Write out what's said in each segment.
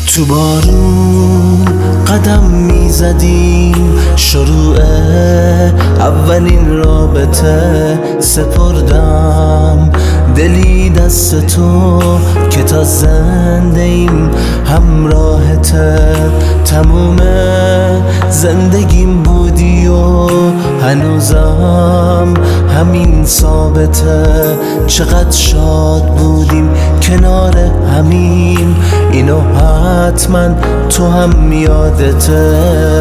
تو بارون قدم میزدیم، شروع اولین رابطه سپردم دلی دست تو که تا زنده ایم همراهته. تموم زندگیم بودی و هنوزم همین ثابته. چقدر شاد بودیم کنار همین، اینو حتما تو هم یادته.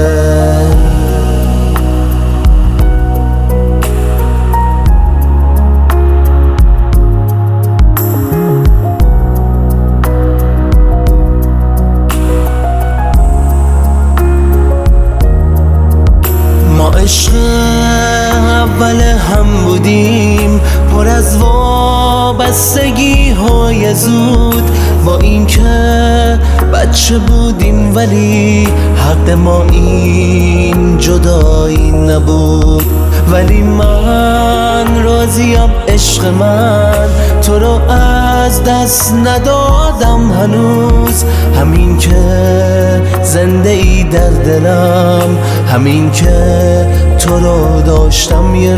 عشق اول هم بودیم، پر از وابستگی های زود. با این که بچه بودیم ولی حق ما این جدایی نبود. ولی من راضیم عشق من، تو رو از دست ندادم هنوز. همین که زنده ای در دلم، همین که تو رو داشتم یه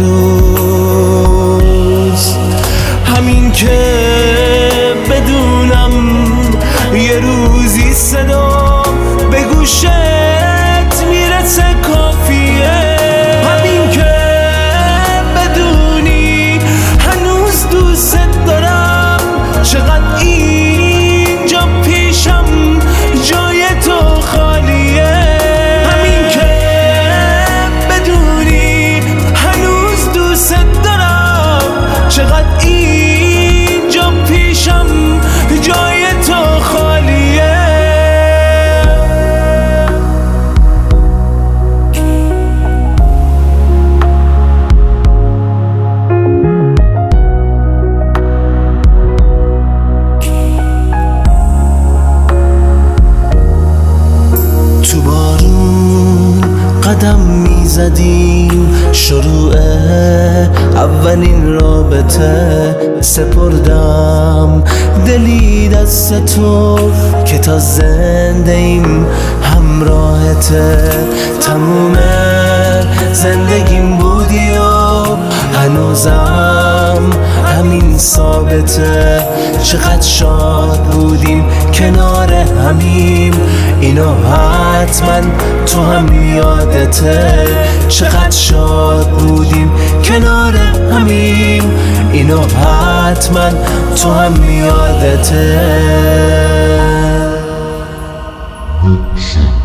روز. همین که بدونم یه روزی صدا به گوشت میرسه کافیه. همین که بدونی هنوز دوست دارم، چقدر اینجا پیشم جای تو خالیه. همین که بدونی هنوز دوست دارم، چقدر اینجا پیشم جای تو خالیه. تو بارون قدم میزدیم، شروع اولین رابطه سپردم دلی دست تو که تا زنده ایم همراهته. تموم زندگیم بودی و هنوزم همین ثابته. چقدر شاد بودیم کنار همیم، اینو حتما تو هم یادته. چقدر شاد بودیم کنار همیم، اینو حتما تو هم یادته.